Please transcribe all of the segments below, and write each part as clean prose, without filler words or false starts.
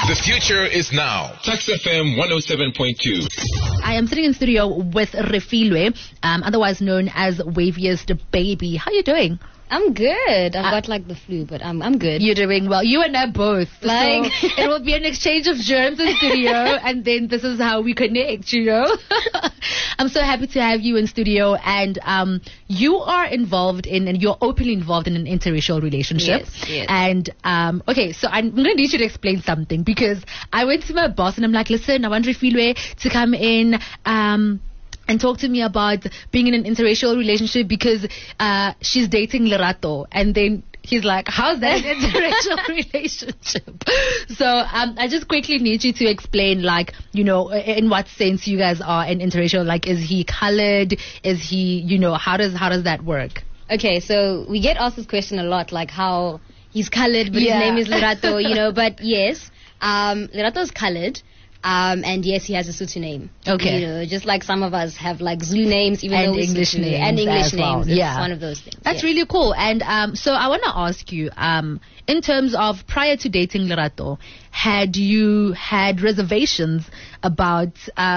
The future is now. Tax FM 107.2. I am sitting in studio with Refilwe, otherwise known as Waviest Baby. How are you doing? I'm good. I've got like the flu, but I'm good. You're doing well. You and I both. Like so it will be an exchange of germs in studio, and then this is how we connect, you know? I'm so happy to have you in studio, and you are involved in, and you're openly involved in an interracial relationship. Yes. And, okay, so I'm going to need you to explain something, because I went to my boss and I'm like, listen, I want Refilwe to come in, and talk to me about being in an interracial relationship because she's dating Lerato. And then he's like, how's that an interracial relationship? So I just quickly need you to explain, like, you know, in what sense you guys are an interracial. Like, is he colored? Is he, you know, how does that work? Okay, so we get asked this question a lot, like how he's colored, but his name is Lerato, you know. But yes, Lerato's colored. And yes, he has a Sotho name. Okay. You know, just like some of us have like Zulu names, even and though English names. And English well. names. It's one of those things. That's really cool. And so I want to ask you, in terms of prior to dating Lerato, had you had reservations about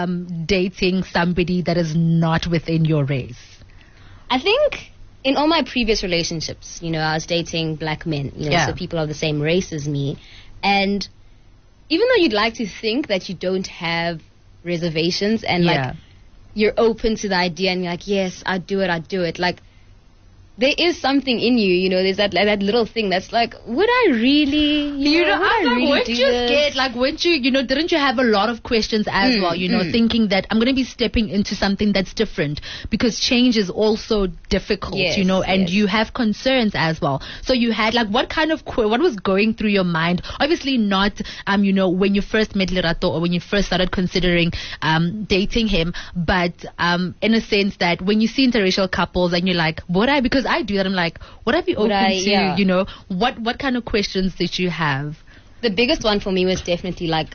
dating somebody that is not within your race? I think in all my previous relationships, you know, I was dating black men, you know, so people of the same race as me. And even though you'd like to think that you don't have reservations and like you're open to the idea and you're like, yes, I'd do it. Like, there is something in you, you know, there's that little thing that's like, would I really, you know, weren't you scared? Like, weren't you, you know, didn't you have a lot of questions as well, you know, thinking that I'm going to be stepping into something that's different because change is also difficult, you know, and you have concerns as well. So you had, like, what was going through your mind? Obviously not, you know, when you first met Lerato or when you first started considering dating him, but in a sense that when you see interracial couples and you're like, would I? Because I do that. I'm like, would I be open to, you know, what kind of questions did you have? The biggest one for me was definitely like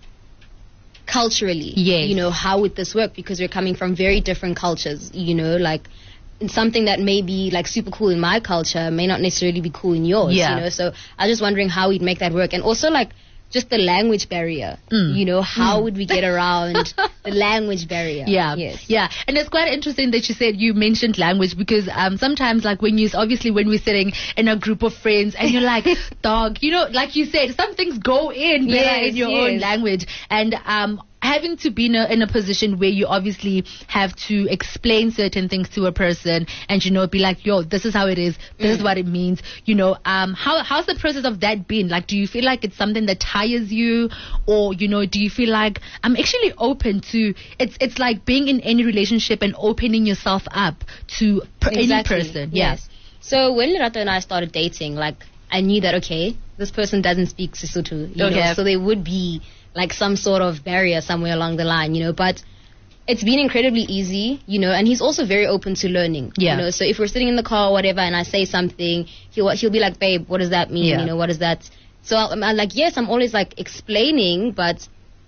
culturally, you know, how would this work? Because we're coming from very different cultures, you know, like something that may be like super cool in my culture may not necessarily be cool in yours, you know, so I was just wondering how we'd make that work. And also like just the language barrier, you know, how would we get around the language barrier? Yeah. And it's quite interesting that you mentioned language because sometimes like when we're sitting in a group of friends and you're like, dog, you know, like you said, some things go in better in your own language. And having to be in a position where you obviously have to explain certain things to a person and, you know, be like, yo, this is how it is. This is what it means. You know, how's the process of that been? Like, do you feel like it's something that tires you? Or, you know, do you feel like I'm actually open to, it's like being in any relationship and opening yourself up to any person. Yes. So when Lerato and I started dating, like, I knew that, okay, this person doesn't speak Sesotho, you know, so there would be like some sort of barrier somewhere along the line, you know, but it's been incredibly easy, you know, and he's also very open to learning, you know, so if we're sitting in the car or whatever and I say something, he'll be like, babe, what does that mean? You know, what is that? So I'm like, yes, I'm always like explaining, but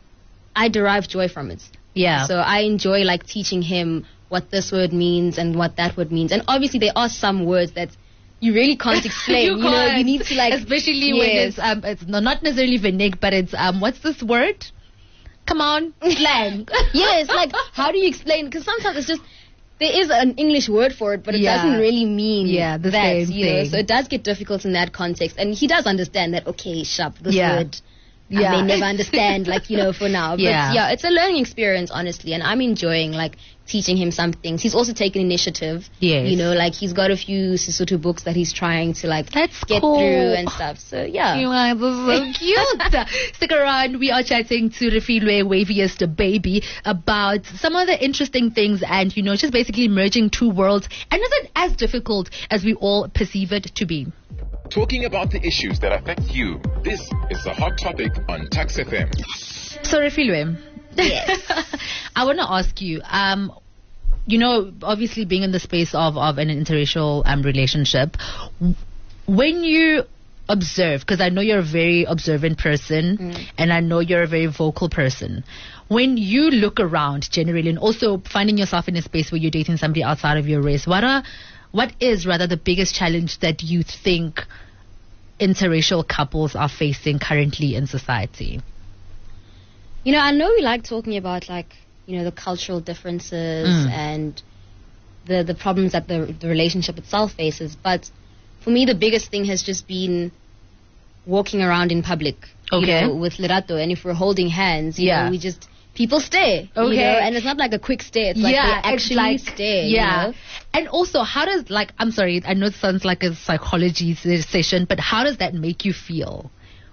I derive joy from it. Yeah. So I enjoy like teaching him what this word means and what that word means. And obviously there are some words that you really can't explain. you know, you need to like, especially when it's not necessarily Vinig, but it's what's this word? Come on, slang. Yes, like how do you explain? Because sometimes it's just there is an English word for it, but it doesn't really mean the same you know. So it does get difficult in that context, and he does understand that. Okay, sharp, this word. I may never understand, like, you know, for now. But it's a learning experience, honestly, and I'm enjoying like teaching him some things. He's also taken initiative. You know, like he's got a few Sesotho books that he's trying to like get through and stuff. So You guys are so cute. Stick around. We are chatting to Refilwe Waviest Baby about some of the interesting things and, you know, just basically merging two worlds. And is it as difficult as we all perceive it to be? Talking about the issues that affect you. This is the Hot Topic on Tax FM. So, Refilwe, I want to ask you, you know, obviously being in the space of an interracial relationship, when you observe, because I know you're a very observant person and I know you're a very vocal person, when you look around generally and also finding yourself in a space where you're dating somebody outside of your race, what is rather the biggest challenge that you think interracial couples are facing currently in society? You know, I know we like talking about, like, you know, the cultural differences and the problems that the relationship itself faces. But for me, the biggest thing has just been walking around in public, you know, with Lerato. And if we're holding hands, you know, we just, people stare, you know, and it's not like a quick stare. It's like they actually stare, you know? And also, how does, like, I'm sorry, I know it sounds like a psychology session, but how does that make you feel?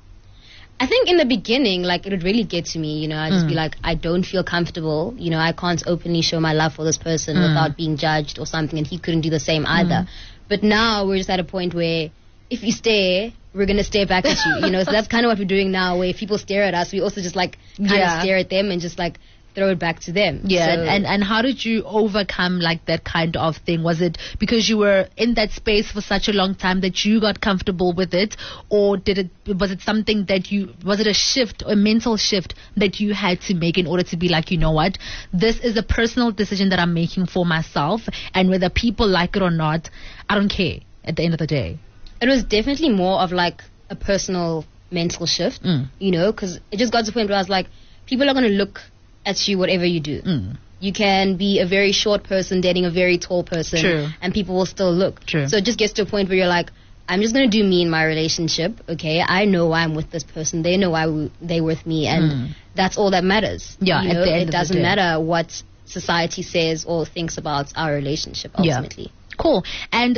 I think in the beginning, like, it would really get to me, you know. I'd just be like, I don't feel comfortable. You know, I can't openly show my love for this person without being judged or something, and he couldn't do the same either. But now we're just at a point where if you stare, we're going to stare back at you, you know. So that's kind of what we're doing now, where if people stare at us, we also just, like, kind of stare at them and just, like, throw it back to them. Yeah, so, and how did you overcome, like, that kind of thing? Was it because you were in that space for such a long time that you got comfortable with it, or was it something that was it a shift, a mental shift that you had to make in order to be like, you know what, this is a personal decision that I'm making for myself, and whether people like it or not, I don't care at the end of the day? It was definitely more of, like, a personal mental shift, you know, because it just got to the point where I was like, people are going to look at you whatever you do. You can be a very short person dating a very tall person, and people will still look. So it just gets to a point where you're like, I'm just going to do me in my relationship, okay? I know why I'm with this person. They know why they're with me, and that's all that matters. Yeah, you know, it doesn't matter what society says or thinks about our relationship ultimately. Yeah. Cool. And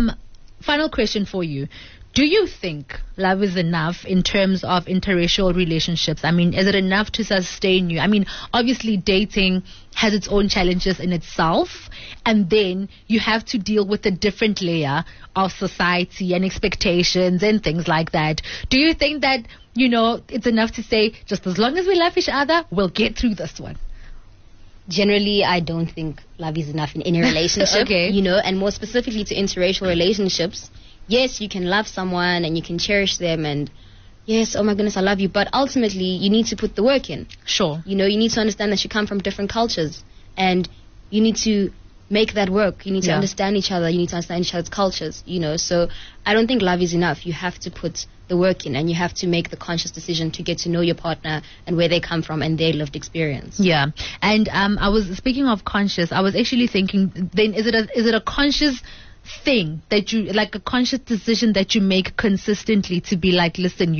final question for you. Do you think love is enough in terms of interracial relationships? I mean, is it enough to sustain you? I mean, obviously dating has its own challenges in itself, and then you have to deal with a different layer of society and expectations and things like that. Do you think that, you know, it's enough to say, just as long as we love each other, we'll get through this one? Generally, I don't think love is enough in any relationship, you know, and more specifically to interracial relationships. Yes, you can love someone and you can cherish them, and yes, oh my goodness, I love you. But ultimately, you need to put the work in. Sure. You know, you need to understand that you come from different cultures, and you need to make that work. You need to understand each other. You need to understand each other's cultures, you know. So I don't think love is enough. You have to put the work in, and you have to make the conscious decision to get to know your partner and where they come from and their lived experience. Yeah. And I was speaking of conscious, I was actually thinking, then is it a conscious thing that you, like, a conscious decision that you make consistently to be like, listen,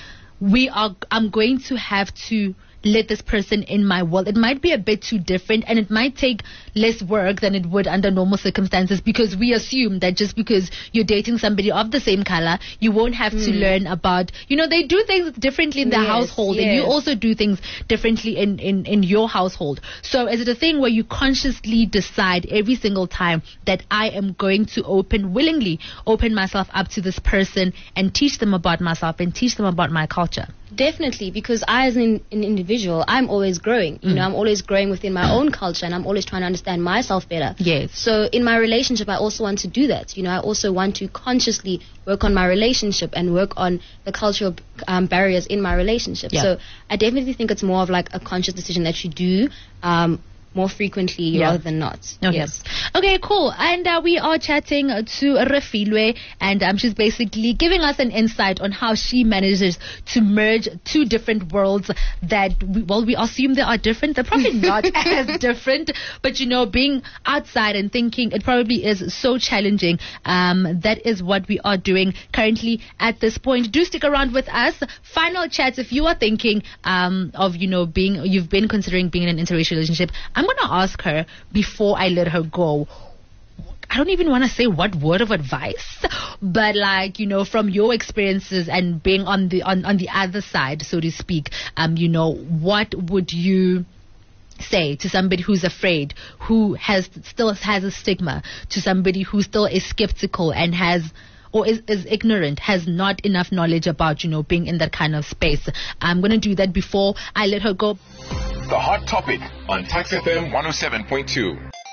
I'm going to have to let this person in my world. It might be a bit too different, and it might take less work than it would under normal circumstances, because we assume that just because you're dating somebody of the same color, you won't have to learn about, you know, they do things differently in their household, and you also do things differently in your household. So is it a thing where you consciously decide every single time that I am going to willingly open myself up to this person and teach them about myself and teach them about my culture? Definitely, because I, as an individual, I'm always growing. You know, I'm always growing within my own culture, and I'm always trying to understand myself better. Yes. So in my relationship, I also want to do that. You know, I also want to consciously work on my relationship and work on the cultural barriers in my relationship. So I definitely think it's more of like a conscious decision that you do more frequently rather than not. Okay. Yes. Okay, cool. And we are chatting to Refilwe, and she's basically giving us an insight on how she manages to merge two different worlds that, we assume they are different. They're probably not as different, but, you know, being outside and thinking, it probably is so challenging. That is what we are doing currently at this point. Do stick around with us. Final chats, if you are thinking of, you know, you've been considering being in an interracial relationship, I'm going to ask her before I let her go. I don't even want to say what word of advice, but, like, you know, from your experiences and being on the other side, so to speak, you know, what would you say to somebody who's afraid, who still has a stigma, to somebody who still is skeptical and is ignorant, has not enough knowledge about, you know, being in that kind of space? I'm going to do that before I let her go. The Hot Topic on Tax FM 107.2.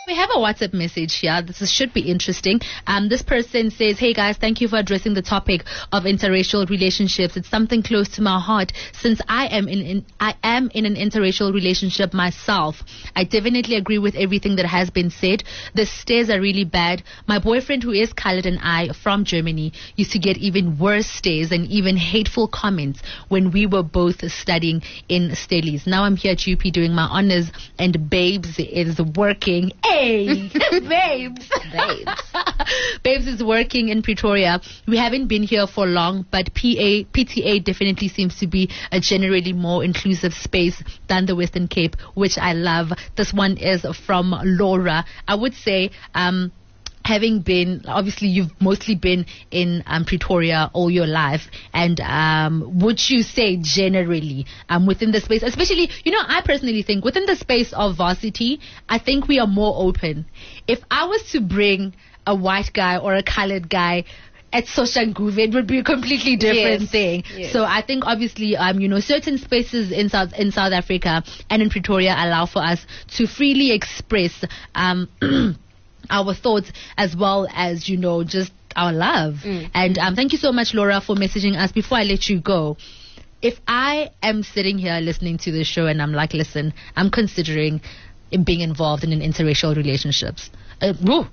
We have a WhatsApp message here. Should be interesting. This person says, "Hey guys, thank you for addressing the topic of interracial relationships. It's something close to my heart since I am in an interracial relationship myself. I definitely agree with everything that has been said. The stares are really bad. My boyfriend, who is colored, and I from Germany used to get even worse stares and even hateful comments when we were both studying in Stellies. Now I'm here at UP doing my honors, and Babes is working." Hey, Babes. Babes is working in Pretoria. We haven't been here for long, but PTA definitely seems to be a generally more inclusive space than the Western Cape, which I love. This one is from Laura. I would say, having been, obviously you've mostly been in Pretoria all your life, and would you say generally within the space, especially, I personally think within the space of varsity, I think we are more open. If I was to bring a white guy or a colored guy at Soshanguve, it would be a completely different thing. Yes. So I think obviously, certain spaces in South Africa and in Pretoria allow for us to freely express our thoughts as well as, just our love. And thank you so much, Laura, for messaging us. Before I let you go, if I am sitting here listening to this show and I'm like, listen, I'm considering being involved in an interracial relationship. I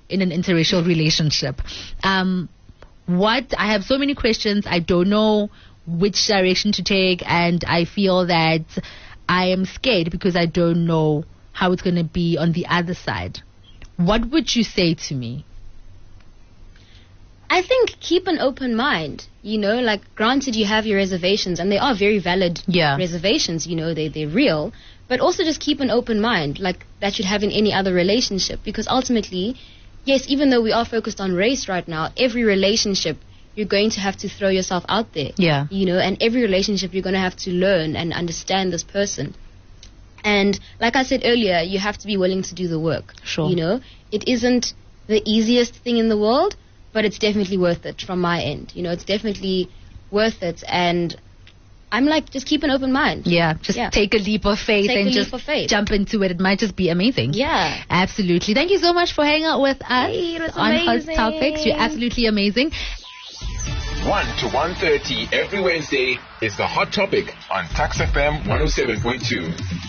have so many questions. I don't know which direction to take, and I feel that I am scared because I don't know how it's going to be on the other side. What would you say to me? I think keep an open mind. Granted, you have your reservations, and they are very valid reservations. They're real. But also just keep an open mind, like that you'd have in any other relationship. Because ultimately, yes, even though we are focused on race right now, every relationship, you're going to have to throw yourself out there. Yeah. And every relationship, you're going to have to learn and understand this person. And like I said earlier, you have to be willing to do the work. Sure. It isn't the easiest thing in the world, but it's definitely worth it from my end. It's definitely worth it. And I'm like, just keep an open mind. Yeah, take a leap of faith jump into it. It might just be amazing. Yeah. Absolutely. Thank you so much for hanging out with us on amazing. Hot Topics. You're absolutely amazing. 1 to 1:30 every Wednesday is the Hot Topic on Tax FM 107.2.